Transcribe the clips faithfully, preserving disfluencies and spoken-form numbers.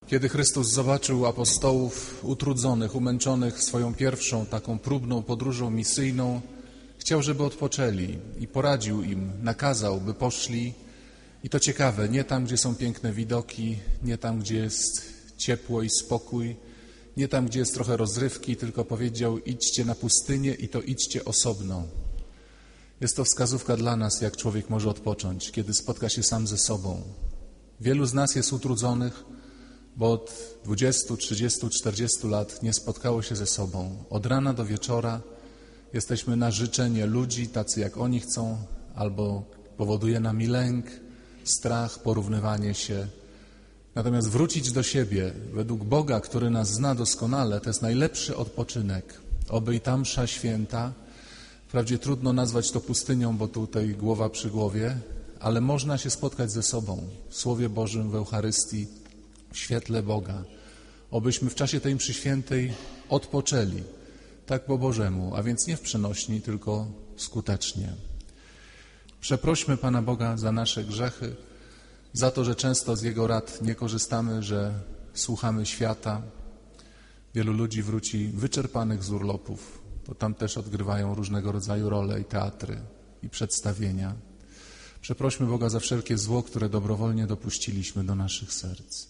Kiedy Chrystus zobaczył apostołów utrudzonych, umęczonych swoją pierwszą taką próbną podróżą misyjną, chciał, żeby odpoczęli i poradził im, nakazał, by poszli. I to ciekawe, nie tam, gdzie są piękne widoki, nie tam, gdzie jest ciepło i spokój, nie tam, gdzie jest trochę rozrywki, tylko powiedział: idźcie na pustynię i to idźcie osobno. Jest to wskazówka dla nas, jak człowiek może odpocząć, kiedy spotka się sam ze sobą. Wielu z nas jest utrudzonych, bo od dwudziestu, trzydziestu, czterdziestu lat nie spotkało się ze sobą. Od rana do wieczora jesteśmy na życzenie ludzi, tacy jak oni chcą, albo powoduje nami lęk, strach, porównywanie się. Natomiast wrócić do siebie według Boga, który nas zna doskonale, to jest najlepszy odpoczynek. Oby i ta msza święta, wprawdzie trudno nazwać to pustynią, bo tutaj głowa przy głowie, ale można się spotkać ze sobą w Słowie Bożym, w Eucharystii, w świetle Boga. Obyśmy w czasie tej mszy świętej odpoczęli, tak po Bożemu, a więc nie w przenośni, tylko skutecznie. Przeprośmy Pana Boga za nasze grzechy, za to, że często z Jego rad nie korzystamy, że słuchamy świata. Wielu ludzi wróci wyczerpanych z urlopów, bo tam też odgrywają różnego rodzaju role i teatry, i przedstawienia. Przeprośmy Boga za wszelkie zło, które dobrowolnie dopuściliśmy do naszych serc.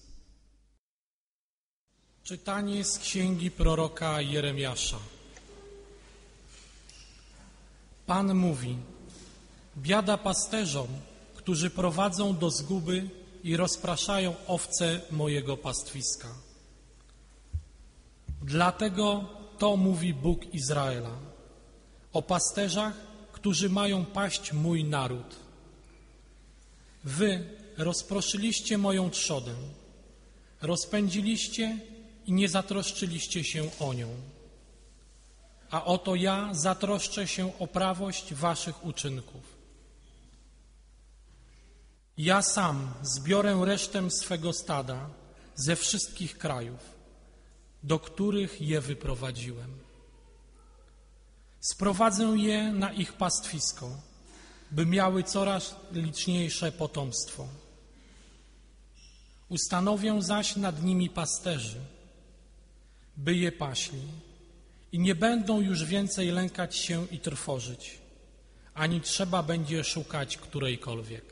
Czytanie z księgi proroka Jeremiasza. Pan mówi: biada pasterzom, którzy prowadzą do zguby i rozpraszają owce mojego pastwiska. Dlatego to mówi Bóg Izraela o pasterzach, którzy mają paść mój naród. Wy rozproszyliście moją trzodę, rozpędziliście i nie zatroszczyliście się o nią. A oto ja zatroszczę się o prawość waszych uczynków. Ja sam zbiorę resztę swego stada ze wszystkich krajów, do których je wyprowadziłem. Sprowadzę je na ich pastwisko, by miały coraz liczniejsze potomstwo. Ustanowię zaś nad nimi pasterzy, by je paśli, i nie będą już więcej lękać się i trwożyć, ani trzeba będzie szukać którejkolwiek.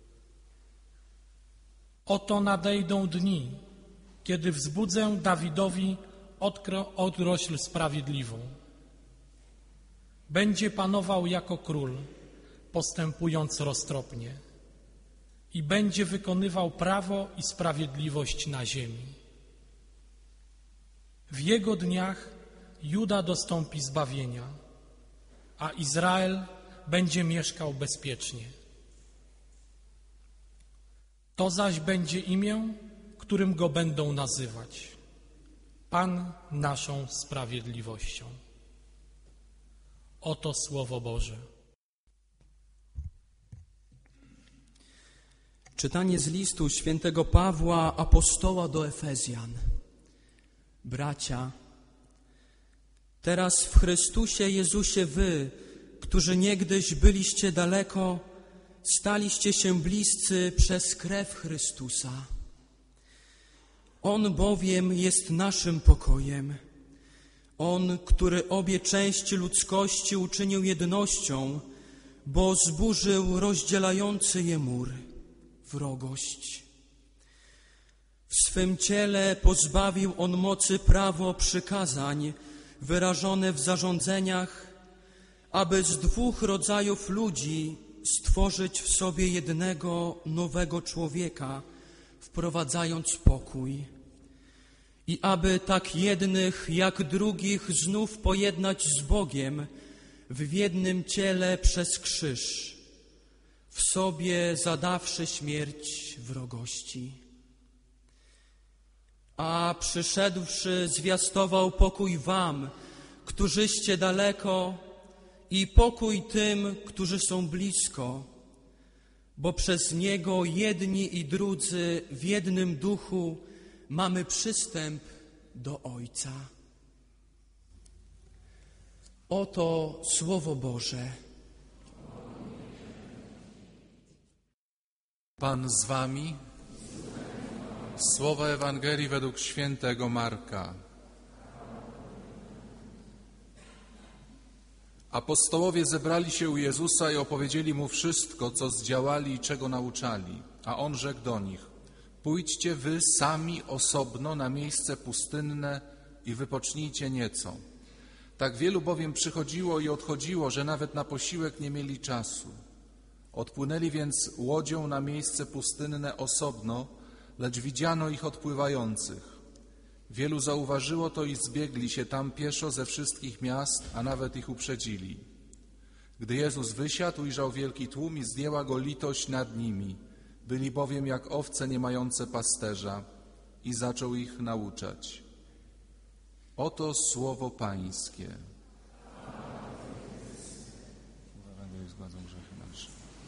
Oto nadejdą dni, kiedy wzbudzę Dawidowi odkro, odrośl sprawiedliwą. Będzie panował jako król, postępując roztropnie, i będzie wykonywał prawo i sprawiedliwość na ziemi. W jego dniach Juda dostąpi zbawienia, a Izrael będzie mieszkał bezpiecznie. To zaś będzie imię, którym go będą nazywać: Pan naszą sprawiedliwością. Oto Słowo Boże. Czytanie z listu świętego Pawła, apostoła do Efezjan. Bracia, teraz w Chrystusie Jezusie wy, którzy niegdyś byliście daleko, staliście się bliscy przez krew Chrystusa. On bowiem jest naszym pokojem. On, który obie części ludzkości uczynił jednością, bo zburzył rozdzielający je mur, wrogość. W swym ciele pozbawił on mocy prawo przykazań wyrażone w zarządzeniach, aby z dwóch rodzajów ludzi stworzyć w sobie jednego nowego człowieka, wprowadzając pokój. I aby tak jednych jak drugich znów pojednać z Bogiem w jednym ciele przez krzyż, w sobie zadawszy śmierć wrogości. A przyszedłszy zwiastował pokój wam, którzyście daleko, i pokój tym, którzy są blisko, bo przez Niego jedni i drudzy w jednym duchu mamy przystęp do Ojca. Oto Słowo Boże. Pan z wami. Słowa Ewangelii według świętego Marka. Apostołowie zebrali się u Jezusa i opowiedzieli Mu wszystko, co zdziałali i czego nauczali. A On rzekł do nich: pójdźcie wy sami osobno na miejsce pustynne i wypocznijcie nieco. Tak wielu bowiem przychodziło i odchodziło, że nawet na posiłek nie mieli czasu. Odpłynęli więc łodzią na miejsce pustynne osobno, lecz widziano ich odpływających. Wielu zauważyło to i zbiegli się tam pieszo ze wszystkich miast, a nawet ich uprzedzili. Gdy Jezus wysiadł, ujrzał wielki tłum i zdjęła go litość nad nimi. Byli bowiem jak owce nie mające pasterza, i zaczął ich nauczać. Oto słowo Pańskie. W Ewangelii zgładzą grzechy nasze.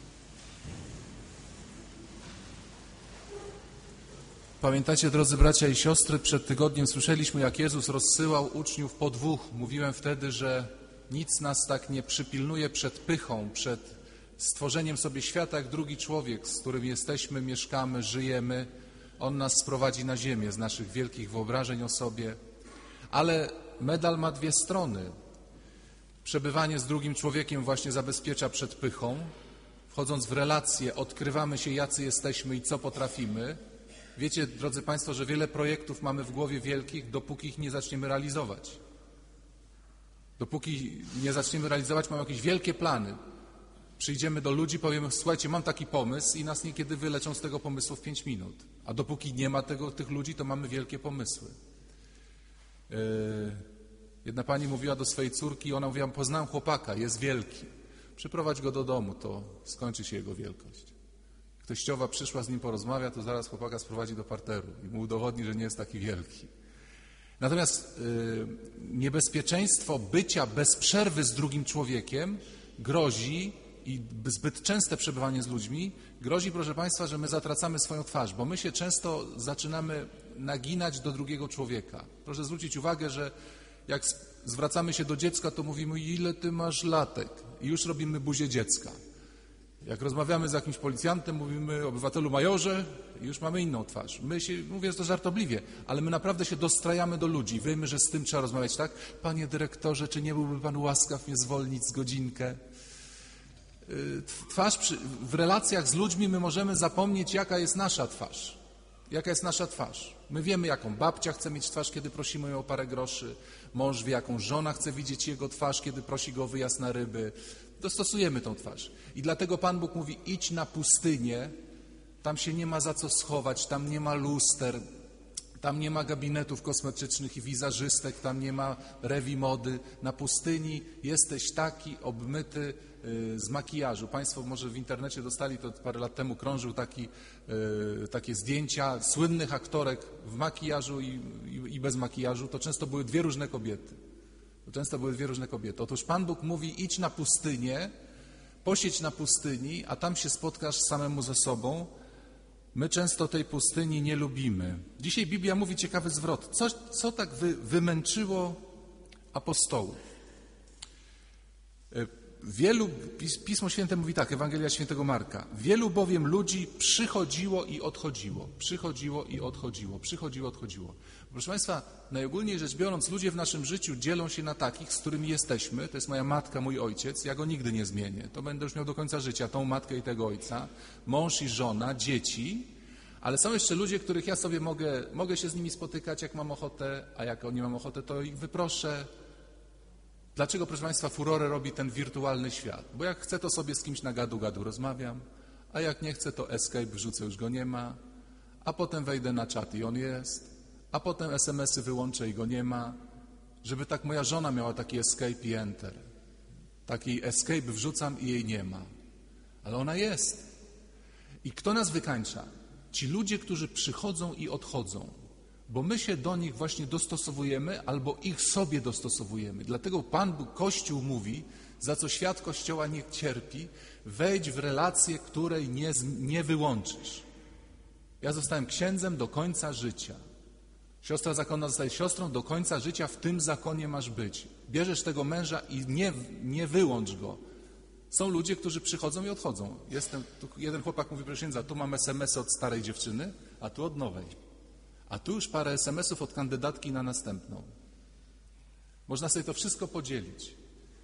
Pamiętacie, drodzy bracia i siostry, przed tygodniem słyszeliśmy, jak Jezus rozsyłał uczniów po dwóch. Mówiłem wtedy, że nic nas tak nie przypilnuje przed pychą, przed stworzeniem sobie świata, jak drugi człowiek, z którym jesteśmy, mieszkamy, żyjemy. On nas sprowadzi na ziemię z naszych wielkich wyobrażeń o sobie. Ale medal ma dwie strony. Przebywanie z drugim człowiekiem właśnie zabezpiecza przed pychą. Wchodząc w relacje, odkrywamy się, jacy jesteśmy i co potrafimy. Wiecie, drodzy Państwo, że wiele projektów mamy w głowie wielkich, dopóki ich nie zaczniemy realizować. Dopóki nie zaczniemy realizować, mamy jakieś wielkie plany. Przyjdziemy do ludzi, powiemy: słuchajcie, mam taki pomysł, i nas niekiedy wyleczą z tego pomysłu w pięć minut. A dopóki nie ma tego, tych ludzi, to mamy wielkie pomysły. Yy, jedna pani mówiła do swojej córki, ona mówiła: poznałem chłopaka, jest wielki. Przyprowadź go do domu, to skończy się jego wielkość. Jak teściowa przyszła, z nim porozmawia, to zaraz chłopaka sprowadzi do parteru i mu udowodni, że nie jest taki wielki. Natomiast yy, niebezpieczeństwo bycia bez przerwy z drugim człowiekiem grozi, i zbyt częste przebywanie z ludźmi grozi, proszę Państwa, że my zatracamy swoją twarz, bo my się często zaczynamy naginać do drugiego człowieka. Proszę zwrócić uwagę, że jak zwracamy się do dziecka, to mówimy: ile ty masz latek? I już robimy buzię dziecka. Jak rozmawiamy z jakimś policjantem, mówimy: obywatelu majorze, i już mamy inną twarz. My się, mówię to żartobliwie, ale my naprawdę się dostrajamy do ludzi. Wiemy, że z tym trzeba rozmawiać, tak? Panie dyrektorze, czy nie byłby Pan łaskaw mnie zwolnić z godzinkę? Twarz przy, w relacjach z ludźmi my możemy zapomnieć, jaka jest nasza twarz. Jaka jest nasza twarz. My wiemy, jaką babcia chce mieć twarz, kiedy prosimy ją o parę groszy. Mąż wie, jaką żona chce widzieć jego twarz, kiedy prosi go o wyjazd na ryby. Dostosujemy tą twarz. I dlatego Pan Bóg mówi: idź na pustynię, tam się nie ma za co schować, tam nie ma luster, tam nie ma gabinetów kosmetycznych i wizerzystek, tam nie ma rewi mody. Na pustyni jesteś taki obmyty z makijażu. Państwo może w internecie dostali, to parę lat temu krążył taki, takie zdjęcia słynnych aktorek w makijażu i, i, i bez makijażu. To często były dwie różne kobiety. To często były dwie różne kobiety. Otóż Pan Bóg mówi: idź na pustynię, posiedź na pustyni, a tam się spotkasz samemu ze sobą. My często tej pustyni nie lubimy. Dzisiaj Biblia mówi ciekawy zwrot. Co, co tak wy, wymęczyło apostołów? Wielu, Pismo Święte mówi tak, Ewangelia Świętego Marka: wielu bowiem ludzi przychodziło i odchodziło, przychodziło i odchodziło, przychodziło, odchodziło. Proszę Państwa, najogólniej rzecz biorąc, ludzie w naszym życiu dzielą się na takich, z którymi jesteśmy. To jest moja matka, mój ojciec, ja go nigdy nie zmienię. To będę już miał do końca życia, tą matkę i tego ojca, mąż i żona, dzieci. Ale są jeszcze ludzie, których ja sobie mogę, mogę się z nimi spotykać, jak mam ochotę, a jak nie mam ochotę, to ich wyproszę. Dlaczego, proszę Państwa, furorę robi ten wirtualny świat? Bo jak chcę, to sobie z kimś na gadu-gadu rozmawiam, a jak nie chcę, to escape, wrzucę, już go nie ma, a potem wejdę na czat i on jest, a potem es em esy wyłączę i go nie ma. Żeby tak moja żona miała taki escape i enter. Taki escape wrzucam i jej nie ma. Ale ona jest. I kto nas wykańcza? Ci ludzie, którzy przychodzą i odchodzą. Bo my się do nich właśnie dostosowujemy albo ich sobie dostosowujemy. Dlatego Pan Bóg, Kościół mówi, za co świat Kościoła nie cierpi: wejdź w relację, której nie, nie wyłączysz. Ja zostałem księdzem do końca życia. Siostra zakonna zostaje siostrą do końca życia, w tym zakonie masz być. Bierzesz tego męża i nie, nie wyłącz go. Są ludzie, którzy przychodzą i odchodzą. Jestem, tu jeden chłopak mówi: proszę księdza, tu mam es em esy od starej dziewczyny, a tu od nowej. A tu już parę es em esów od kandydatki na następną. Można sobie to wszystko podzielić.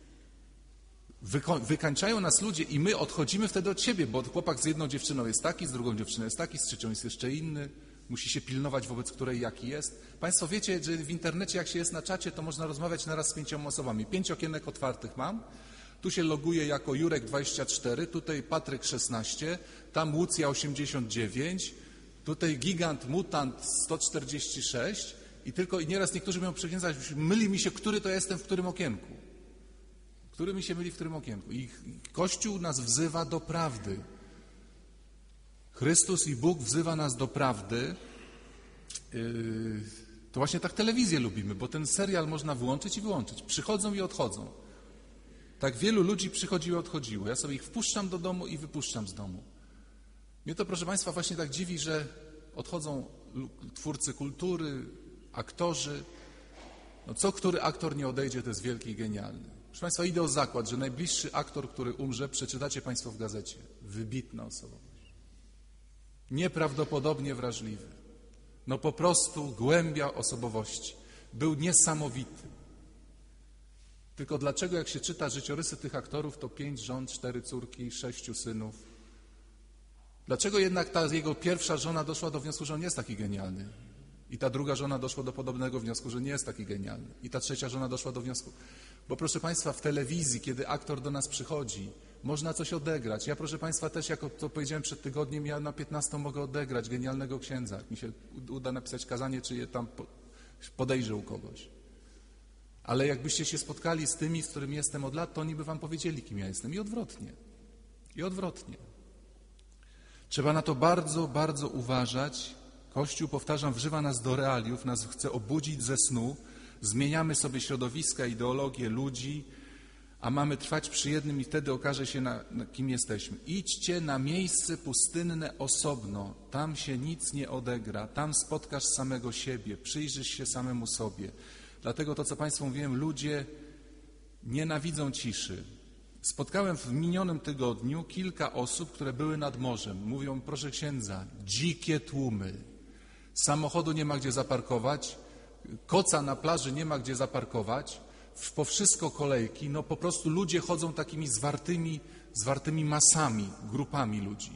Wyko- wykańczają nas ludzie i my odchodzimy wtedy od siebie, bo chłopak z jedną dziewczyną jest taki, z drugą dziewczyną jest taki, z trzecią jest jeszcze inny. Musi się pilnować, wobec której jaki jest. Państwo wiecie, że w internecie jak się jest na czacie, to można rozmawiać naraz z pięcioma osobami. Pięć okienek otwartych mam. Tu się loguje jako Jurek dwadzieścia cztery, tutaj Patryk szesnaście, tam Łucja osiemdziesiąt dziewięć, tutaj Gigant Mutant sto czterdzieści sześć i tylko i nieraz niektórzy mają przywiązać, myli mi się, który to jestem w którym okienku. Który mi się myli w którym okienku. I Kościół nas wzywa do prawdy. Chrystus i Bóg wzywa nas do prawdy. Yy, to właśnie tak telewizję lubimy, bo ten serial można wyłączyć i wyłączyć. Przychodzą i odchodzą. Tak wielu ludzi przychodziło i odchodziło. Ja sobie ich wpuszczam do domu i wypuszczam z domu. Mnie to, proszę Państwa, właśnie tak dziwi, że odchodzą twórcy kultury, aktorzy. No co który aktor nie odejdzie, to jest wielki i genialny. Proszę Państwa, idę o zakład, że najbliższy aktor, który umrze, przeczytacie Państwo w gazecie. Wybitna osobowość. Nieprawdopodobnie wrażliwy. No po prostu głębia osobowości. Był niesamowity. Tylko dlaczego jak się czyta życiorysy tych aktorów, to pięć żon, cztery córki, sześciu synów? Dlaczego jednak ta jego pierwsza żona doszła do wniosku, że on nie jest taki genialny? I ta druga żona doszła do podobnego wniosku, że nie jest taki genialny. I ta trzecia żona doszła do wniosku. Bo proszę Państwa, w telewizji, kiedy aktor do nas przychodzi, można coś odegrać. Ja, proszę Państwa, też, jak to powiedziałem przed tygodniem, ja na piętnastą mogę odegrać genialnego księdza. Jak mi się uda napisać kazanie, czy je tam podejrzę u kogoś. Ale jakbyście się spotkali z tymi, z którymi jestem od lat, to oni by wam powiedzieli, kim ja jestem. I odwrotnie. I odwrotnie. Trzeba na to bardzo, bardzo uważać. Kościół, powtarzam, wzywa nas do realiów, nas chce obudzić ze snu. Zmieniamy sobie środowiska, ideologie ludzi, a mamy trwać przy jednym i wtedy okaże się, na, na kim jesteśmy. Idźcie na miejsce pustynne osobno, tam się nic nie odegra, tam spotkasz samego siebie, przyjrzysz się samemu sobie. Dlatego to, co Państwu mówiłem, ludzie nienawidzą ciszy. Spotkałem w minionym tygodniu kilka osób, które były nad morzem. Mówią, proszę księdza, dzikie tłumy. Samochodu nie ma gdzie zaparkować, koca na plaży nie ma gdzie zaparkować, po wszystko kolejki, no po prostu ludzie chodzą takimi zwartymi, zwartymi masami, grupami ludzi.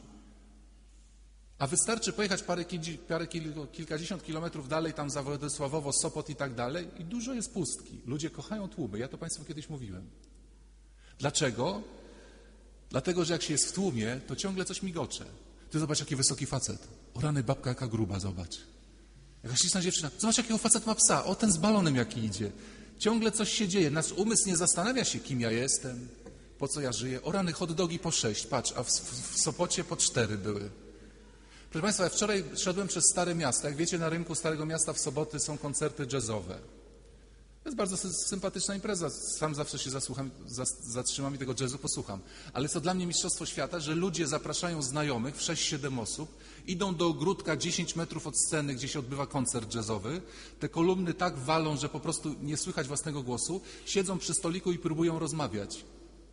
A wystarczy pojechać parę, parę kilkadziesiąt kilometrów dalej, tam za Władysławowo, Sopot i tak dalej i dużo jest pustki. Ludzie kochają tłumy, ja to Państwu kiedyś mówiłem. Dlaczego? Dlatego, że jak się jest w tłumie, to ciągle coś migocze. Ty zobacz, jaki wysoki facet. O rany, babka jaka gruba, zobacz. Jakaś śliczna dziewczyna. Zobacz, jakiego facet ma psa. O, ten z balonem jaki idzie. Ciągle coś się dzieje. Nasz umysł nie zastanawia się, kim ja jestem, po co ja żyję. O rany, hot dogi po sześć, patrz, a w, w, w Sopocie po cztery były. Proszę Państwa, ja wczoraj szedłem przez Stare Miasto. Jak wiecie, na rynku Starego Miasta w soboty są koncerty jazzowe. To jest bardzo sympatyczna impreza. Sam zawsze się zasłucham, zatrzymam i tego jazzu posłucham. Ale jest to dla mnie mistrzostwo świata, że ludzie zapraszają znajomych w sześć siedem osób, idą do ogródka dziesięć metrów od sceny, gdzie się odbywa koncert jazzowy. Te kolumny tak walą, że po prostu nie słychać własnego głosu. Siedzą przy stoliku i próbują rozmawiać.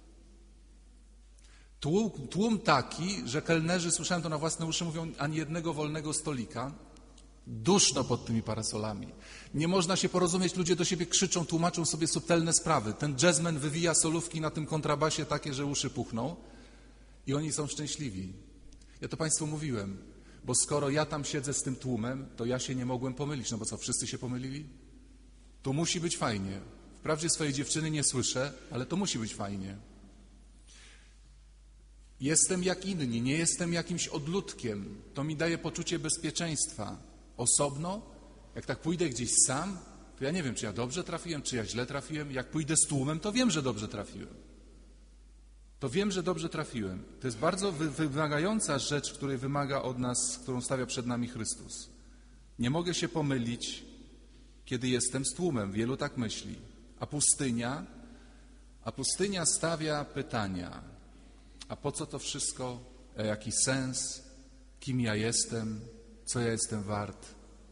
Tłum, tłum taki, że kelnerzy, słyszałem to na własne uszy, mówią, ani jednego wolnego stolika. Duszno pod tymi parasolami. Nie można się porozumieć, ludzie do siebie krzyczą, tłumaczą sobie subtelne sprawy. Ten jazzman wywija solówki na tym kontrabasie takie, że uszy puchną i oni są szczęśliwi. Ja to Państwu mówiłem, bo skoro ja tam siedzę z tym tłumem, to ja się nie mogłem pomylić. No bo co, wszyscy się pomylili? To musi być fajnie. Wprawdzie swojej dziewczyny nie słyszę, ale to musi być fajnie. Jestem jak inni, nie jestem jakimś odludkiem. To mi daje poczucie bezpieczeństwa. Osobno, jak tak pójdę gdzieś sam, to ja nie wiem, czy ja dobrze trafiłem, czy ja źle trafiłem. Jak pójdę z tłumem, to wiem, że dobrze trafiłem. To wiem, że dobrze trafiłem. To jest bardzo wy- wymagająca rzecz, której wymaga od nas, którą stawia przed nami Chrystus. Nie mogę się pomylić, kiedy jestem z tłumem. Wielu tak myśli. A pustynia? A pustynia stawia pytania. A po co to wszystko? A jaki sens? Kim ja jestem? Co ja jestem wart?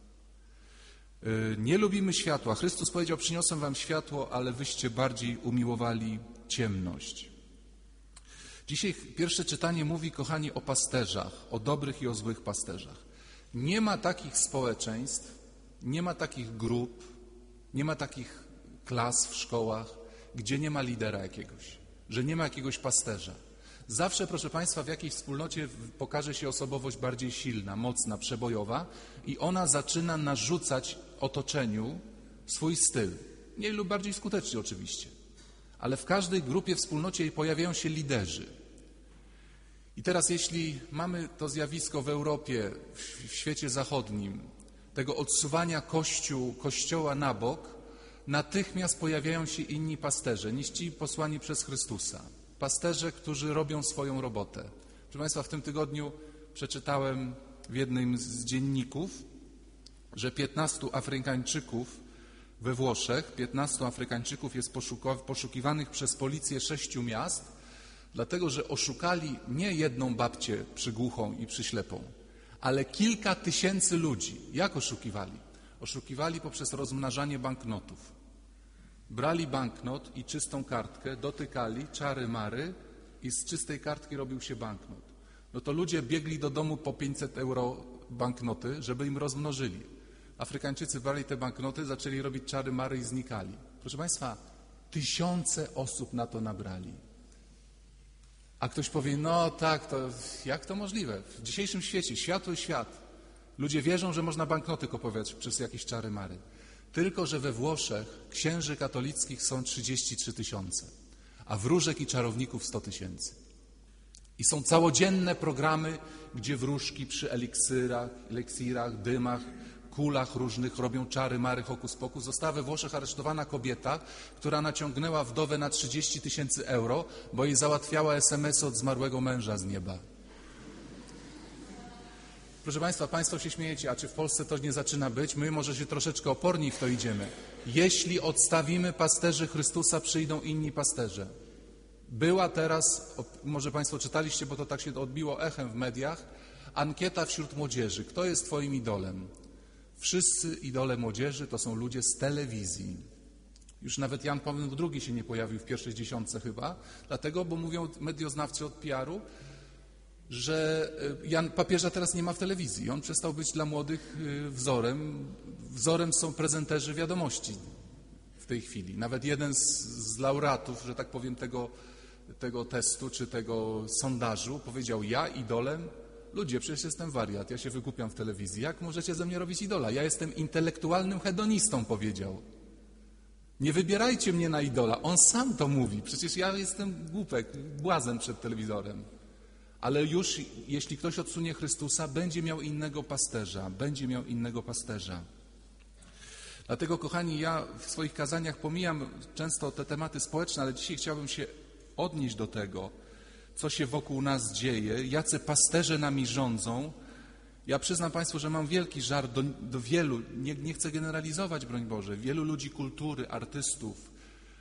Nie lubimy światła. Chrystus powiedział, przyniosłem wam światło, ale wyście bardziej umiłowali ciemność. Dzisiaj pierwsze czytanie mówi, kochani, o pasterzach, o dobrych i o złych pasterzach. Nie ma takich społeczeństw, nie ma takich grup, nie ma takich klas w szkołach, gdzie nie ma lidera jakiegoś, że nie ma jakiegoś pasterza. Zawsze, proszę Państwa, w jakiejś wspólnocie pokaże się osobowość bardziej silna, mocna, przebojowa i ona zaczyna narzucać otoczeniu swój styl. Mniej lub bardziej skutecznie oczywiście. Ale w każdej grupie, wspólnocie pojawiają się liderzy. I teraz jeśli mamy to zjawisko w Europie, w świecie zachodnim, tego odsuwania kościół, kościoła na bok, natychmiast pojawiają się inni pasterze, niż ci posłani przez Chrystusa. Pasterze, którzy robią swoją robotę. Proszę Państwa, w tym tygodniu przeczytałem w jednym z dzienników, że piętnastu Afrykańczyków we Włoszech, piętnastu Afrykańczyków jest poszukiwanych przez policję sześciu miast, dlatego że oszukali nie jedną babcię przygłuchą i przyślepą, ale kilka tysięcy ludzi. Jak oszukiwali? Oszukiwali poprzez rozmnażanie banknotów. Brali banknot i czystą kartkę, dotykali, czary mary i z czystej kartki robił się banknot. No to ludzie biegli do domu po pięćset euro banknoty, żeby im rozmnożyli. Afrykańczycy brali te banknoty, zaczęli robić czary mary i znikali. Proszę Państwa, tysiące osób na to nabrali. A ktoś powie, no tak, to jak to możliwe? W dzisiejszym świecie, światły świat, ludzie wierzą, że można banknoty kupować przez jakieś czary mary. Tylko że we Włoszech księży katolickich są trzydzieści trzy tysiące, a wróżek i czarowników sto tysięcy. I są całodzienne programy, gdzie wróżki przy eliksirach, eliksirach, dymach, kulach różnych robią czary, mary, hokus pokus. Została we Włoszech aresztowana kobieta, która naciągnęła wdowę na trzydzieści tysięcy euro, bo jej załatwiała es em esy od zmarłego męża z nieba. Proszę Państwa, Państwo się śmiejecie, a czy w Polsce to nie zaczyna być? My może się troszeczkę oporniej w to idziemy. Jeśli odstawimy pasterzy Chrystusa, przyjdą inni pasterze. Była teraz, może Państwo czytaliście, bo to tak się odbiło echem w mediach, ankieta wśród młodzieży. Kto jest Twoim idolem? Wszyscy idole młodzieży to są ludzie z telewizji. Już nawet Jan Paweł drugi się nie pojawił w pierwszej dziesiątce chyba, dlatego, bo mówią medioznawcy od P R-u, że Jan papieża teraz nie ma w telewizji. On przestał być dla młodych wzorem. Wzorem są prezenterzy wiadomości w tej chwili. Nawet jeden z, z laureatów, że tak powiem, tego, tego testu czy tego sondażu powiedział, ja idolem, ludzie, przecież jestem wariat, ja się wygłupiam w telewizji. Jak możecie ze mnie robić idola? Ja jestem intelektualnym hedonistą, powiedział. Nie wybierajcie mnie na idola. On sam to mówi. Przecież ja jestem głupek, błazen przed telewizorem. Ale już jeśli ktoś odsunie Chrystusa, będzie miał innego pasterza, będzie miał innego pasterza. Dlatego, kochani, ja w swoich kazaniach pomijam często te tematy społeczne, ale dzisiaj chciałbym się odnieść do tego, co się wokół nas dzieje, jacy pasterze nami rządzą. Ja przyznam Państwu, że mam wielki żal do, do wielu, nie, nie chcę generalizować, broń Boże, wielu ludzi kultury, artystów,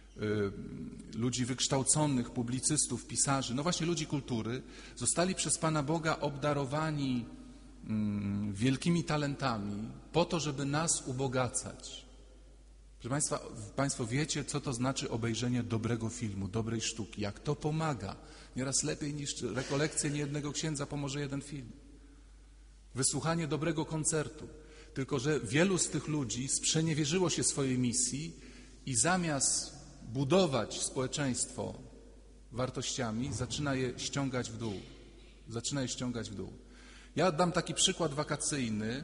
ludzi wykształconych, publicystów, pisarzy, no właśnie ludzi kultury, zostali przez Pana Boga obdarowani mm, wielkimi talentami po to, żeby nas ubogacać. Proszę Państwa, Państwo wiecie, co to znaczy obejrzenie dobrego filmu, dobrej sztuki, jak to pomaga. Nieraz lepiej niż rekolekcje niejednego księdza pomoże jeden film. Wysłuchanie dobrego koncertu. Tylko że wielu z tych ludzi sprzeniewierzyło się swojej misji i zamiast budować społeczeństwo wartościami, zaczyna je ściągać w dół. Zaczyna je ściągać w dół. Ja dam taki przykład wakacyjny.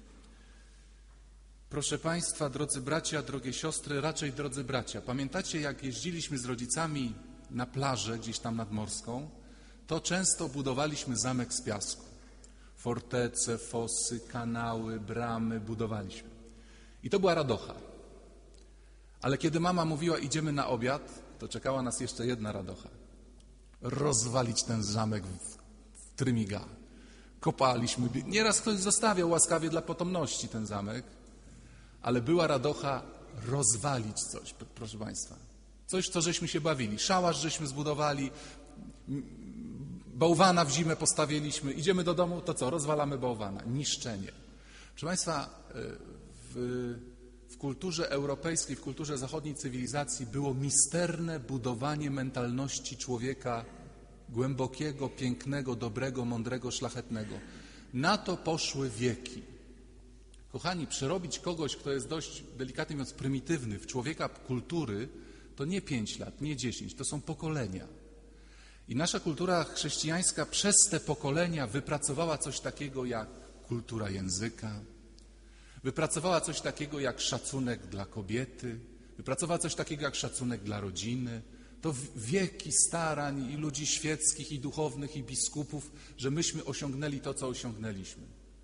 Proszę Państwa, drodzy bracia, drogie siostry, raczej drodzy bracia, pamiętacie, jak jeździliśmy z rodzicami na plażę gdzieś tam nad Morską, to często budowaliśmy zamek z piasku. Fortece, fosy, kanały, bramy budowaliśmy. I to była radocha. Ale kiedy mama mówiła, idziemy na obiad, to czekała nas jeszcze jedna radocha. Rozwalić ten zamek w, w trymiga. Kopaliśmy. Nieraz ktoś zostawiał łaskawie dla potomności ten zamek, ale była radocha rozwalić coś, proszę Państwa. Coś, co żeśmy się bawili. Szałasz żeśmy zbudowali, bałwana w zimę postawiliśmy. Idziemy do domu, to co? Rozwalamy bałwana. Niszczenie. Proszę Państwa, w, w kulturze europejskiej, w kulturze zachodniej cywilizacji było misterne budowanie mentalności człowieka głębokiego, pięknego, dobrego, mądrego, szlachetnego. Na to poszły wieki. Kochani, przerobić kogoś, kto jest dość, delikatnie mówiąc, prymitywny, w człowieka kultury, to nie pięć lat, nie dziesięć, to są pokolenia. I nasza kultura chrześcijańska przez te pokolenia wypracowała coś takiego jak kultura języka, wypracowała coś takiego jak szacunek dla kobiety, wypracowała coś takiego jak szacunek dla rodziny. To wieki starań i ludzi świeckich, i duchownych, i biskupów, że myśmy osiągnęli to, co osiągnęliśmy.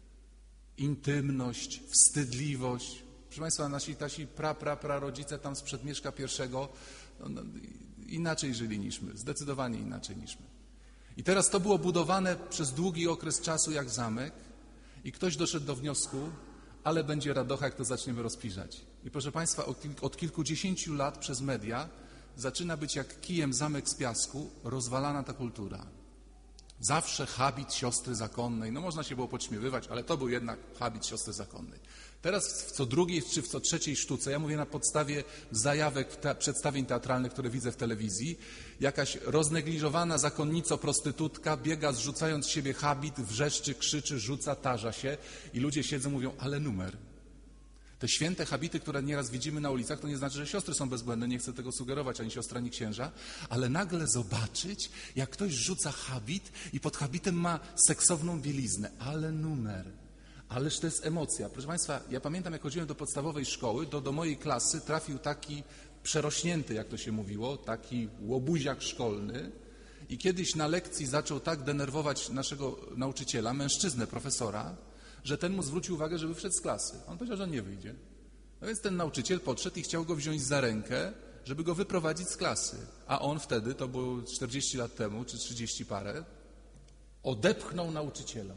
Intymność, wstydliwość. Proszę Państwa, nasi tasi pra, pra, pra rodzice tam z przedmieszka pierwszego no, no, inaczej żyli niż my, zdecydowanie inaczej niż my. I teraz to było budowane przez długi okres czasu jak zamek i ktoś doszedł do wniosku, ale będzie radocha, jak to zaczniemy rozpirzać. I proszę Państwa, od, od kilkudziesięciu lat przez media zaczyna być jak kijem zamek z piasku rozwalana ta kultura. Zawsze habit siostry zakonnej. No można się było podśmiewywać, ale to był jednak habit siostry zakonnej. Teraz w co drugiej czy w co trzeciej sztuce, ja mówię na podstawie zajawek te, przedstawień teatralnych, które widzę w telewizji, jakaś roznegliżowana zakonnico-prostytutka biega zrzucając z siebie habit, wrzeszczy, krzyczy, rzuca, tarza się i ludzie siedzą, mówią, ale numer. Te święte habity, które nieraz widzimy na ulicach, to nie znaczy, że siostry są bezbłędne, nie chcę tego sugerować, ani siostra, ani księża, ale nagle zobaczyć, jak ktoś rzuca habit i pod habitem ma seksowną bieliznę, ale numer, ależ to jest emocja. Proszę Państwa, ja pamiętam, jak chodziłem do podstawowej szkoły, to do mojej klasy trafił taki przerośnięty, jak to się mówiło, taki łobuziak szkolny i kiedyś na lekcji zaczął tak denerwować naszego nauczyciela, mężczyznę, profesora, że ten mu zwrócił uwagę, żeby wszedł z klasy. On powiedział, że on nie wyjdzie. No więc ten nauczyciel podszedł i chciał go wziąć za rękę, żeby go wyprowadzić z klasy. A on wtedy, to było czterdzieści lat temu, czy trzydzieści parę, odepchnął nauczyciela.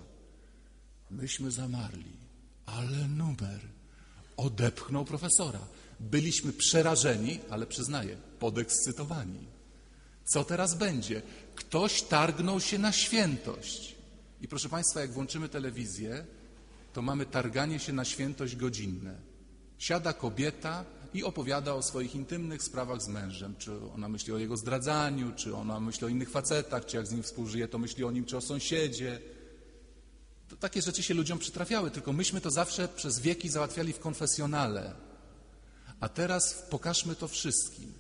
Myśmy zamarli, ale numer. Odepchnął profesora. Byliśmy przerażeni, ale przyznaję, podekscytowani. Co teraz będzie? Ktoś targnął się na świętość. I proszę Państwa, jak włączymy telewizję, to mamy targanie się na świętość godzinne. Siada kobieta i opowiada o swoich intymnych sprawach z mężem. Czy ona myśli o jego zdradzaniu, czy ona myśli o innych facetach, czy jak z nim współżyje, to myśli o nim, czy o sąsiedzie. To takie rzeczy się ludziom przytrafiały, tylko myśmy to zawsze przez wieki załatwiali w konfesjonale. A teraz pokażmy to wszystkim.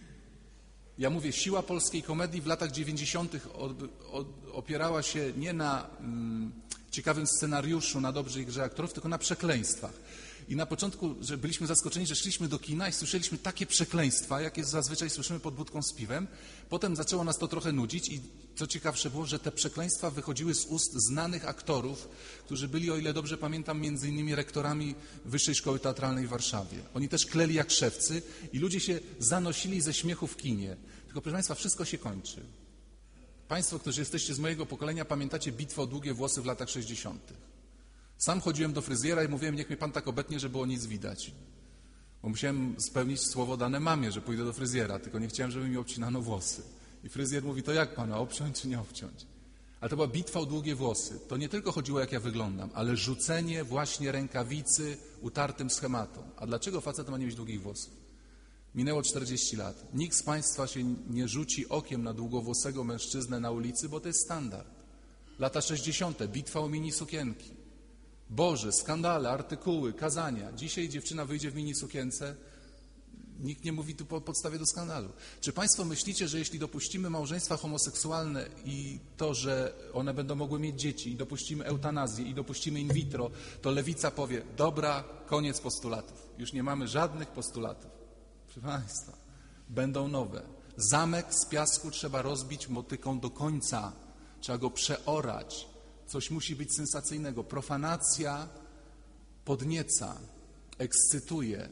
Ja mówię, siła polskiej komedii w latach dziewięćdziesiątych opierała się nie na mm, ciekawym scenariuszu, na dobrej grze aktorów, tylko na przekleństwach. I na początku, że byliśmy zaskoczeni, że szliśmy do kina i słyszeliśmy takie przekleństwa, jakie zazwyczaj słyszymy pod budką z piwem. Potem zaczęło nas to trochę nudzić i co ciekawsze było, że te przekleństwa wychodziły z ust znanych aktorów, którzy byli, o ile dobrze pamiętam, między innymi rektorami Wyższej Szkoły Teatralnej w Warszawie. Oni też kleli jak szewcy i ludzie się zanosili ze śmiechu w kinie. Tylko, proszę Państwa, wszystko się kończy. Państwo, którzy jesteście z mojego pokolenia, pamiętacie bitwę o długie włosy w latach sześćdziesiątych. Sam chodziłem do fryzjera i mówiłem, niech mnie pan tak obetnie, żeby było nic widać. Bo musiałem spełnić słowo dane mamie, że pójdę do fryzjera, tylko nie chciałem, żeby mi obcinano włosy. I fryzjer mówi, to jak pana, obciąć czy nie obciąć? Ale to była bitwa o długie włosy. To nie tylko chodziło, jak ja wyglądam, ale rzucenie właśnie rękawicy utartym schematom. A dlaczego facet ma nie mieć długich włosów? Minęło czterdzieści lat. Nikt z Państwa się nie rzuci okiem na długowłosego mężczyznę na ulicy, bo to jest standard. Lata sześćdziesiąte. Bitwa o mini sukienki. Boże, skandale, artykuły, kazania. Dzisiaj dziewczyna wyjdzie w mini sukience. Nikt nie mówi tu po podstawie do skandalu. Czy Państwo myślicie, że jeśli dopuścimy małżeństwa homoseksualne i to, że one będą mogły mieć dzieci, i dopuścimy eutanazję, i dopuścimy in vitro, to lewica powie, dobra, koniec postulatów. Już nie mamy żadnych postulatów. Proszę Państwa, będą nowe. Zamek z piasku trzeba rozbić motyką do końca. Trzeba go przeorać. Coś musi być sensacyjnego. Profanacja podnieca, ekscytuje.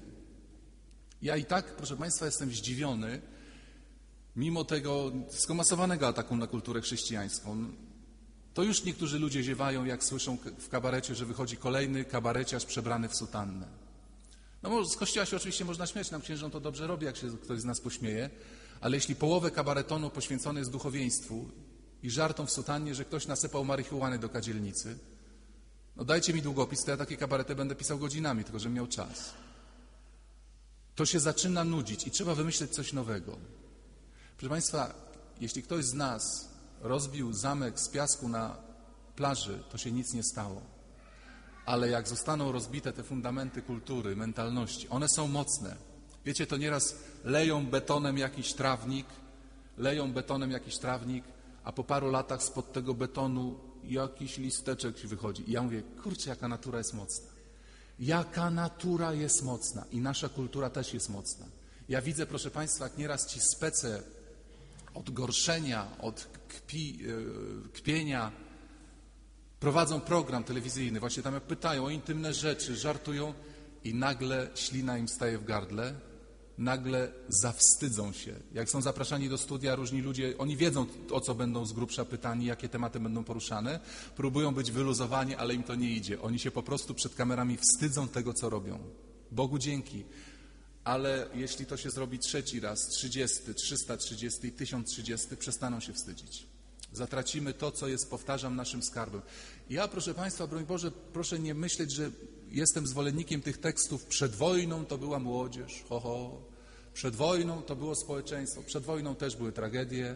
Ja i tak, proszę Państwa, jestem zdziwiony, mimo tego skomasowanego ataku na kulturę chrześcijańską. To już niektórzy ludzie ziewają, jak słyszą w kabarecie, że wychodzi kolejny kabareciarz przebrany w sutannę. No z kościoła się oczywiście można śmiać, nam księżom to dobrze robi, jak się ktoś z nas pośmieje, ale jeśli połowę kabaretonu poświęcone jest duchowieństwu i żartom w sutannie, że ktoś nasypał marihuany do kadzielnicy, no dajcie mi długopis, to ja takie kabarety będę pisał godzinami, tylko żebym miał czas. To się zaczyna nudzić i trzeba wymyśleć coś nowego. Proszę Państwa, jeśli ktoś z nas rozbił zamek z piasku na plaży, to się nic nie stało. Ale jak zostaną rozbite te fundamenty kultury, mentalności, one są mocne. Wiecie, to nieraz leją betonem jakiś trawnik, leją betonem jakiś trawnik, a po paru latach spod tego betonu jakiś listeczek wychodzi. I ja mówię, kurczę, jaka natura jest mocna. Jaka natura jest mocna. I nasza kultura też jest mocna. Ja widzę, proszę Państwa, jak nieraz ci spece od gorszenia, od kpi, kpienia prowadzą program telewizyjny. Właśnie tam jak pytają o intymne rzeczy, żartują i nagle ślina im staje w gardle. Nagle zawstydzą się. Jak są zapraszani do studia różni ludzie, oni wiedzą, o co będą z grubsza pytani, jakie tematy będą poruszane, próbują być wyluzowani, ale im to nie idzie. Oni się po prostu przed kamerami wstydzą tego, co robią. Bogu dzięki. Ale jeśli to się zrobi trzeci raz, trzydziesty, trzysta trzydziesty i tysiąc trzydziesty, przestaną się wstydzić. Zatracimy to, co jest, powtarzam, naszym skarbem. Ja, proszę Państwa, broń Boże, proszę nie myśleć, że jestem zwolennikiem tych tekstów. Przed wojną to była młodzież, ho, ho. Przed wojną to było społeczeństwo. Przed wojną też były tragedie.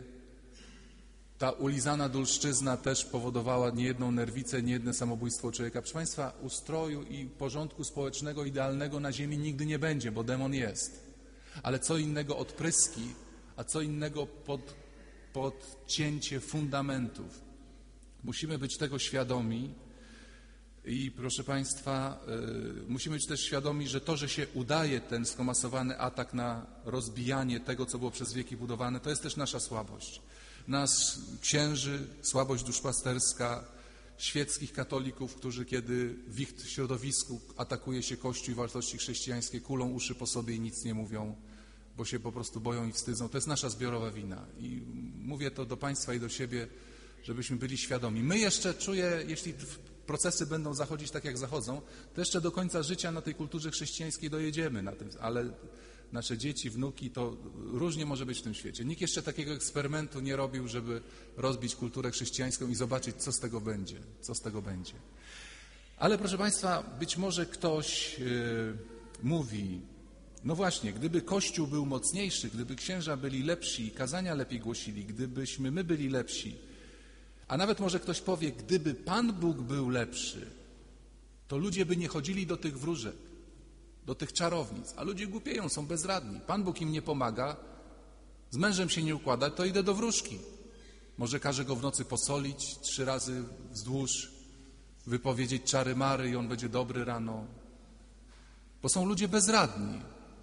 Ta ulizana dulszczyzna też powodowała niejedną nerwicę, niejedne samobójstwo człowieka. Proszę Państwa, ustroju i porządku społecznego idealnego na ziemi nigdy nie będzie, bo demon jest. Ale co innego odpryski, a co innego pod, podcięcie fundamentów. Musimy być tego świadomi. I proszę Państwa, y, musimy być też świadomi, że to, że się udaje ten skomasowany atak na rozbijanie tego, co było przez wieki budowane, to jest też nasza słabość. Nas, księży, słabość duszpasterska, świeckich katolików, którzy kiedy w ich środowisku atakuje się Kościół i wartości chrześcijańskie, kulą uszy po sobie i nic nie mówią, bo się po prostu boją i wstydzą. To jest nasza zbiorowa wina. I mówię to do Państwa i do siebie, żebyśmy byli świadomi. My jeszcze, czuję, jeśli procesy będą zachodzić tak, jak zachodzą, to jeszcze do końca życia na tej kulturze chrześcijańskiej dojedziemy, na tym, ale nasze dzieci, wnuki, to różnie może być w tym świecie. Nikt jeszcze takiego eksperymentu nie robił, żeby rozbić kulturę chrześcijańską i zobaczyć, co z tego będzie, co z tego będzie. Ale proszę Państwa, być może ktoś yy, mówi, no właśnie, gdyby Kościół był mocniejszy, gdyby księża byli lepsi, kazania lepiej głosili, gdybyśmy my byli lepsi, a nawet może ktoś powie, gdyby Pan Bóg był lepszy, to ludzie by nie chodzili do tych wróżek, do tych czarownic, a ludzie głupieją, są bezradni. Pan Bóg im nie pomaga, z mężem się nie układa, to idę do wróżki. Może każe go w nocy posolić trzy razy wzdłuż, wypowiedzieć czary mary i on będzie dobry rano. Bo są ludzie bezradni.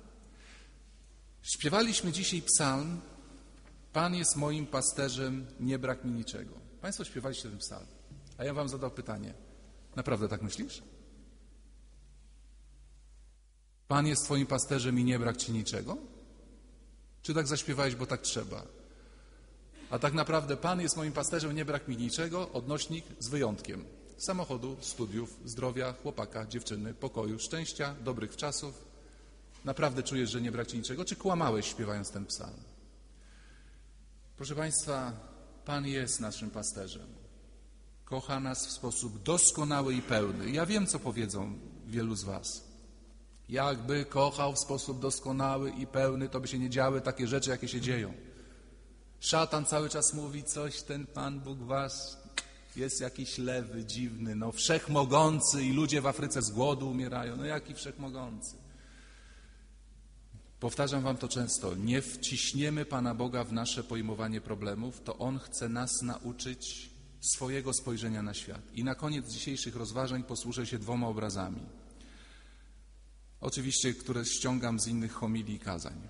Śpiewaliśmy dzisiaj psalm, Pan jest moim pasterzem, nie brak mi niczego. Państwo śpiewaliście ten psalm, a ja wam zadał pytanie. Naprawdę tak myślisz? Pan jest twoim pasterzem i nie brak ci niczego? Czy tak zaśpiewałeś, bo tak trzeba? A tak naprawdę Pan jest moim pasterzem, nie brak mi niczego, odnośnik z wyjątkiem. Samochodu, studiów, zdrowia, chłopaka, dziewczyny, pokoju, szczęścia, dobrych czasów. Naprawdę czujesz, że nie brak ci niczego? Czy kłamałeś, śpiewając ten psalm? Proszę Państwa, Pan jest naszym pasterzem. Kocha nas w sposób doskonały i pełny. Ja wiem, co powiedzą wielu z was. Jakby kochał w sposób doskonały i pełny, to by się nie działy takie rzeczy, jakie się dzieją. Szatan cały czas mówi, coś ten Pan Bóg was jest jakiś lewy, dziwny, no wszechmogący i ludzie w Afryce z głodu umierają. No jaki wszechmogący? Powtarzam wam to często, nie wciśniemy Pana Boga w nasze pojmowanie problemów, to On chce nas nauczyć swojego spojrzenia na świat. I na koniec dzisiejszych rozważań posłużę się dwoma obrazami. Oczywiście, które ściągam z innych homilii i kazań.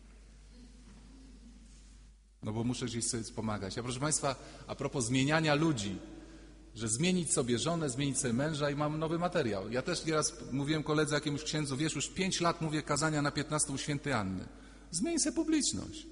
No bo muszę gdzieś sobie pomagać. A proszę Państwa, a propos zmieniania ludzi, że zmienić sobie żonę, zmienić sobie męża i mam nowy materiał. Ja też nieraz mówiłem koledze jakiemuś księdzu, wiesz, już pięć lat mówię kazania na piętnaście u świętej Anny. Zmień sobie publiczność.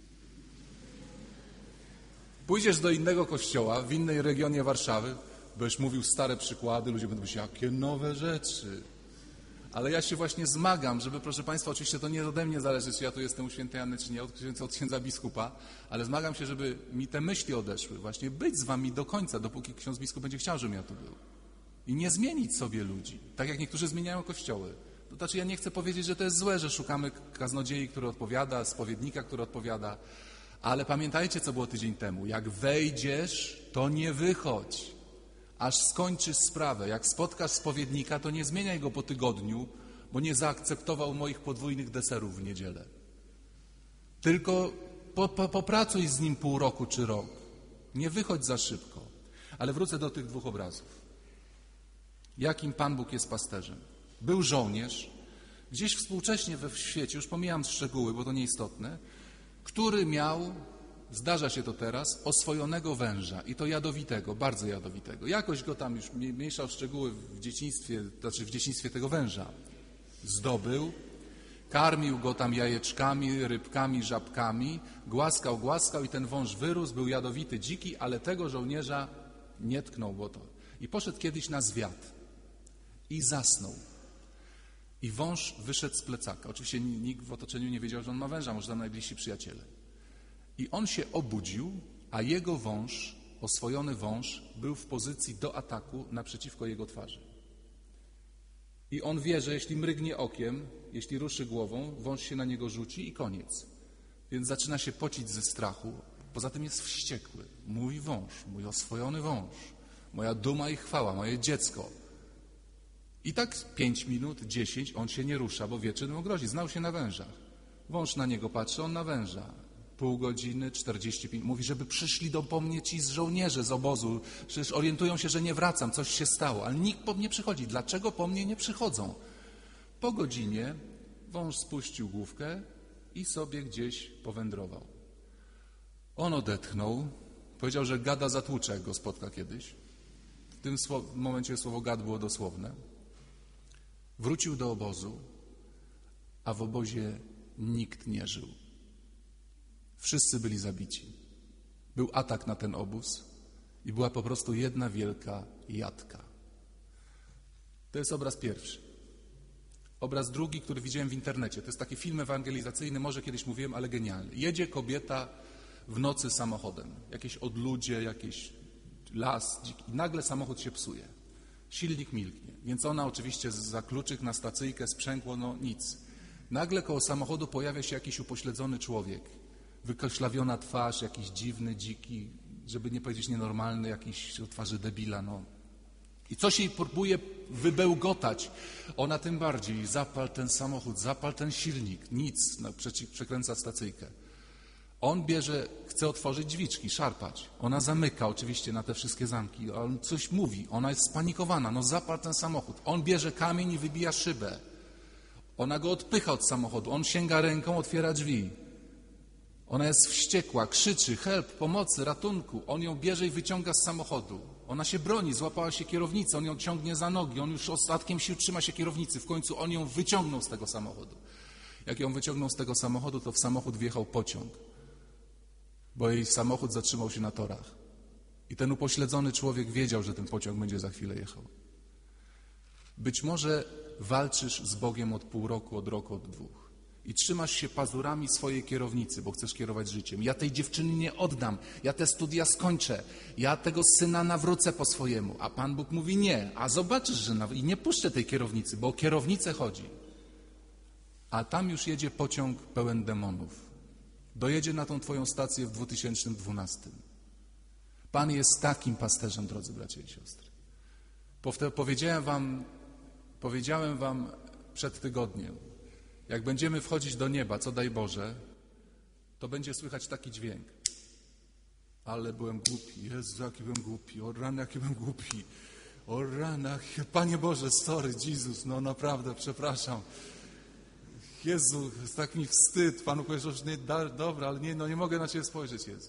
Pójdziesz do innego kościoła, w innej regionie Warszawy, będziesz mówił stare przykłady, ludzie będą myśleć, jakie nowe rzeczy. Ale ja się właśnie zmagam, żeby, proszę Państwa, oczywiście to nie ode mnie zależy, czy ja tu jestem u świętej Anny, czy nie, od księdza, od księdza biskupa, ale zmagam się, żeby mi te myśli odeszły, właśnie być z wami do końca, dopóki ksiądz biskup będzie chciał, żebym ja tu był. I nie zmienić sobie ludzi, tak jak niektórzy zmieniają kościoły. To znaczy, ja nie chcę powiedzieć, że to jest złe, że szukamy kaznodziei, który odpowiada, spowiednika, który odpowiada, ale pamiętajcie, co było tydzień temu. Jak wejdziesz, to nie wychodź. aż skończysz sprawę. Jak spotkasz spowiednika, to nie zmieniaj go po tygodniu, bo nie zaakceptował moich podwójnych deserów w niedzielę. Tylko po, po, popracuj z nim pół roku czy rok. Nie wychodź za szybko. Ale wrócę do tych dwóch obrazów. Jakim Pan Bóg jest pasterzem? Był żołnierz, gdzieś współcześnie we świecie, już pomijam szczegóły, bo to nieistotne, który miał, zdarza się to teraz, oswojonego węża i to jadowitego, bardzo jadowitego. Jakoś go tam już mniejsza o szczegóły w dzieciństwie, znaczy w dzieciństwie tego węża zdobył, karmił go tam jajeczkami, rybkami, żabkami, głaskał, głaskał i ten wąż wyrósł, był jadowity, dziki, ale tego żołnierza nie tknął, bo to. I poszedł kiedyś na zwiat i zasnął. I wąż wyszedł z plecaka. Oczywiście nikt w otoczeniu nie wiedział, że on ma węża, może tam najbliżsi przyjaciele. I on się obudził, a jego wąż, oswojony wąż, był w pozycji do ataku naprzeciwko jego twarzy. I on wie, że jeśli mrygnie okiem, jeśli ruszy głową, wąż się na niego rzuci i koniec. Więc zaczyna się pocić ze strachu. Poza tym jest wściekły. Mój wąż, mój oswojony wąż, moja duma i chwała, moje dziecko. I tak pięć minut, dziesięć, on się nie rusza, bo wie, czym mu grozi. Znał się na wężach. Wąż na niego patrzy, on na węża. Pół godziny, czterdzieści pięć. Mówi, żeby przyszli do po mnie ci z żołnierze z obozu. Przecież orientują się, że nie wracam, coś się stało. Ale nikt po mnie przychodzi. Dlaczego po mnie nie przychodzą? Po godzinie wąż spuścił główkę i sobie gdzieś powędrował. On odetchnął. Powiedział, że gada zatłucze, jak go spotka kiedyś. W tym momencie słowo gad było dosłowne. Wrócił do obozu, a w obozie nikt nie żył. Wszyscy byli zabici. Był atak na ten obóz i była po prostu jedna wielka jadka. To jest obraz pierwszy. Obraz drugi, który widziałem w internecie. To jest taki film ewangelizacyjny, może kiedyś mówiłem, ale genialny. Jedzie kobieta w nocy samochodem. Jakieś odludzie, jakiś las. I nagle samochód się psuje. Silnik milknie. Więc ona oczywiście za kluczyk na stacyjkę, sprzęgło, no nic. Nagle koło samochodu pojawia się jakiś upośledzony człowiek. Wykoślawiona twarz, jakiś dziwny, dziki, żeby nie powiedzieć nienormalny, jakiś o twarzy debila, no. I coś jej próbuje wybełgotać. Ona tym bardziej, zapal ten samochód, zapal ten silnik, nic, no, przekręca stacyjkę. On bierze, chce otworzyć drzwiczki, szarpać. Ona zamyka oczywiście na te wszystkie zamki. On coś mówi, ona jest spanikowana, no zapal ten samochód. On bierze kamień i wybija szybę. Ona go odpycha od samochodu, on sięga ręką, otwiera drzwi. Ona jest wściekła, krzyczy, help, pomocy, ratunku. On ją bierze i wyciąga z samochodu. Ona się broni, złapała się kierownicy, on ją ciągnie za nogi, on już ostatkiem sił trzyma się kierownicy. W końcu on ją wyciągnął z tego samochodu. Jak ją wyciągnął z tego samochodu, to w samochód wjechał pociąg, bo jej samochód zatrzymał się na torach. I ten upośledzony człowiek wiedział, że ten pociąg będzie za chwilę jechał. Być może walczysz z Bogiem od pół roku, od roku, od dwóch. I trzymasz się pazurami swojej kierownicy, bo chcesz kierować życiem. Ja tej dziewczyny nie oddam, ja te studia skończę, ja tego syna nawrócę po swojemu. A Pan Bóg mówi nie, a zobaczysz, że naw... i nie puszczę tej kierownicy, bo o kierownicę chodzi. A tam już jedzie pociąg pełen demonów. Dojedzie na tą twoją stację w dwa tysiące dwunastym. Pan jest takim pasterzem, drodzy bracia i siostry. Powtedy powiedziałem wam, powiedziałem wam przed tygodniem, jak będziemy wchodzić do nieba, co daj Boże, to będzie słychać taki dźwięk. Ale byłem głupi. Jezu, jaki byłem głupi. O rany, jaki byłem głupi. O rany, Panie Boże, sorry, Jezus, no naprawdę, przepraszam. Jezu, jest tak mi wstyd. Panu powiesz, że nie, da, dobra, ale nie, no nie mogę na Ciebie spojrzeć, Jezu.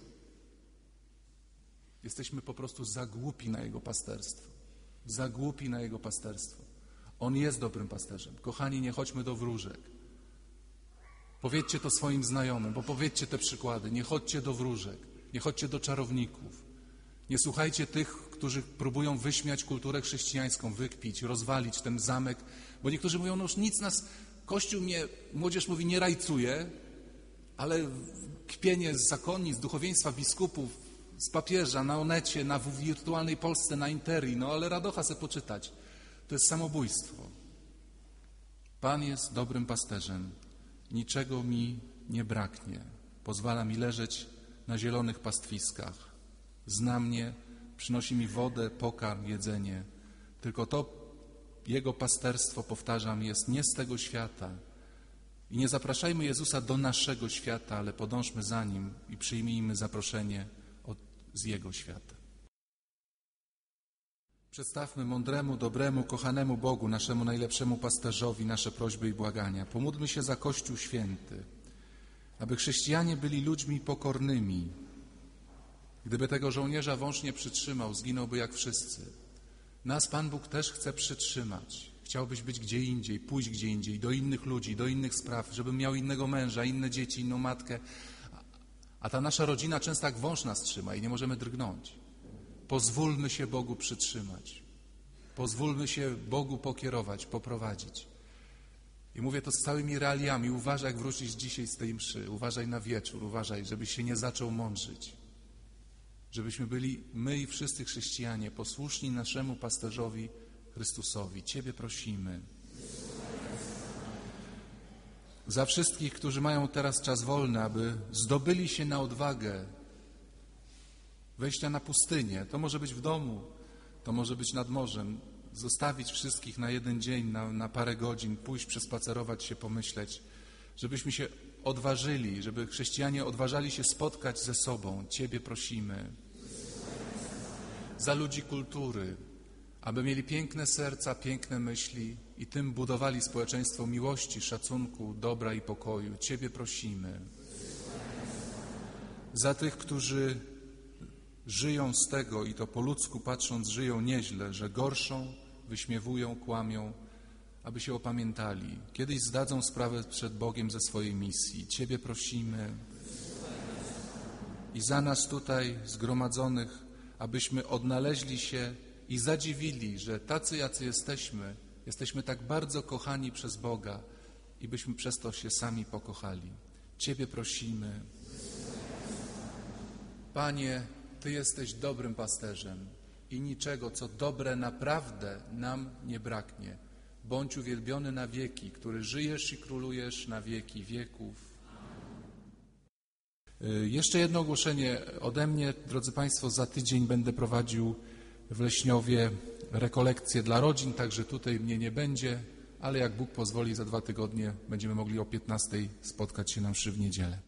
Jesteśmy po prostu za głupi na Jego pasterstwo. Za głupi na Jego pasterstwo. On jest dobrym pasterzem. Kochani, nie chodźmy do wróżek. Powiedzcie to swoim znajomym, bo powiedzcie te przykłady. Nie chodźcie do wróżek, nie chodźcie do czarowników. Nie słuchajcie tych, którzy próbują wyśmiać kulturę chrześcijańską, wykpić, rozwalić ten zamek, bo niektórzy mówią, no już nic nas, Kościół mnie, młodzież mówi, nie rajcuje, ale kpienie z zakonni, z duchowieństwa, biskupów, z papieża, na Onecie, na wirtualnej Polsce, na Interii, no ale radocha se poczytać. To jest samobójstwo. Pan jest dobrym pasterzem. Niczego mi nie braknie. Pozwala mi leżeć na zielonych pastwiskach. Zna mnie, przynosi mi wodę, pokarm, jedzenie. Tylko to Jego pasterstwo, powtarzam, jest nie z tego świata. I nie zapraszajmy Jezusa do naszego świata, ale podążmy za Nim i przyjmijmy zaproszenie od, z Jego świata. Przedstawmy mądremu, dobremu, kochanemu Bogu, naszemu najlepszemu pasterzowi, nasze prośby i błagania. Pomódlmy się za Kościół Święty, aby chrześcijanie byli ludźmi pokornymi. Gdyby tego żołnierza wąż nie przytrzymał, zginąłby jak wszyscy. Nas Pan Bóg też chce przytrzymać. Chciałbyś być gdzie indziej, pójść gdzie indziej, do innych ludzi, do innych spraw, żebym miał innego męża, inne dzieci, inną matkę. A ta nasza rodzina często jak wąż nas trzyma i nie możemy drgnąć. Pozwólmy się Bogu przytrzymać. Pozwólmy się Bogu pokierować, poprowadzić. I mówię to z całymi realiami. Uważaj, jak wrócisz dzisiaj z tej mszy. Uważaj na wieczór, uważaj, żebyś się nie zaczął mądrzyć. Żebyśmy byli my i wszyscy chrześcijanie posłuszni naszemu pasterzowi Chrystusowi. Ciebie prosimy. Za wszystkich, którzy mają teraz czas wolny, aby zdobyli się na odwagę wejścia na pustynię. To może być w domu, to może być nad morzem. Zostawić wszystkich na jeden dzień, na, na parę godzin, pójść, przespacerować się, pomyśleć, żebyśmy się odważyli, żeby chrześcijanie odważali się spotkać ze sobą. Ciebie prosimy. Za ludzi kultury, aby mieli piękne serca, piękne myśli i tym budowali społeczeństwo miłości, szacunku, dobra i pokoju. Ciebie prosimy. Za tych, którzy żyją z tego i to po ludzku patrząc żyją nieźle, że gorszą, wyśmiewują, kłamią, aby się opamiętali. Kiedyś zdadzą sprawę przed Bogiem ze swojej misji. Ciebie prosimy. I za nas tutaj zgromadzonych, abyśmy odnaleźli się i zadziwili, że tacy, jacy jesteśmy, jesteśmy tak bardzo kochani przez Boga i byśmy przez to się sami pokochali. Ciebie prosimy. Panie, Ty jesteś dobrym pasterzem i niczego, co dobre naprawdę nam nie braknie. Bądź uwielbiony na wieki, który żyjesz i królujesz na wieki wieków. Jeszcze jedno ogłoszenie ode mnie. Drodzy Państwo, za tydzień będę prowadził w Leśniowie rekolekcje dla rodzin, także tutaj mnie nie będzie, ale jak Bóg pozwoli, za dwa tygodnie będziemy mogli o piętnastej spotkać się na mszy w niedzielę.